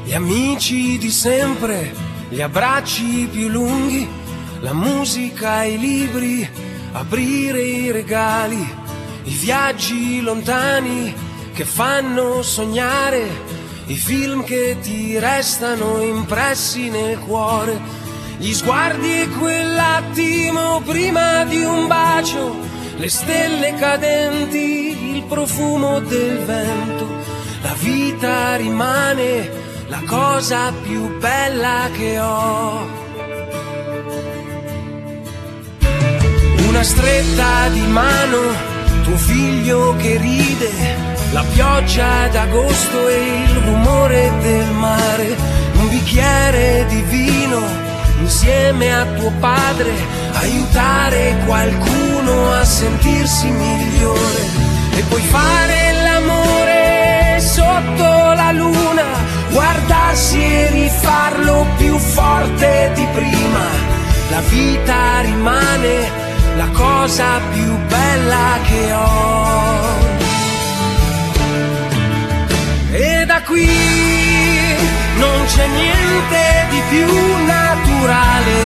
Gli amici di sempre, gli abbracci più lunghi, la musica, i libri, aprire i regali, i viaggi lontani che fanno sognare, i film che ti restano impressi nel cuore, gli sguardi e quell'attimo prima di un bacio, le stelle cadenti, il profumo del vento. La vita rimane la cosa più bella che ho. Una stretta di mano, tuo figlio che ride, la pioggia d'agosto e il rumore del mare, un bicchiere di vino insieme a tuo padre, aiutare qualcuno a sentirsi migliore e poi fare l'amore sotto la luna, guardarsi e rifarlo più forte di prima. La vita rimane la cosa più bella che ho. E da qui non c'è niente di più naturale